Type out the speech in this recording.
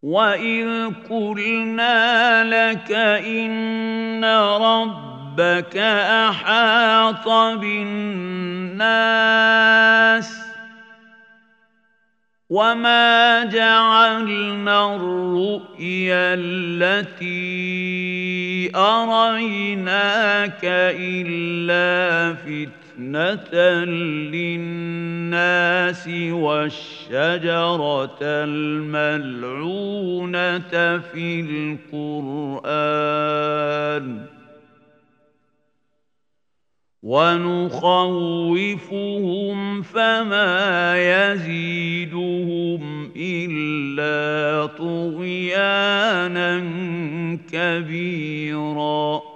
وَإِذْ قُلْنَا لَكَ إِنَّ رَبَّكَ أَحَاطَ بِالنَّاسِ وَمَا جَعَلْنَا الرُّؤْيَا الَّتِي أَرَيْنَاكَ إِلَّا فِتْنَةً لِّلنَّاسِ وَالشَّجَرَةَ الْمَلْعُونَةَ فِي الْقُرْآنِ وَنُخَوِّفُهُمْ فَمَا يَزِيدُهُمْ إِلَّا طُغْيَانًا كَبِيرًا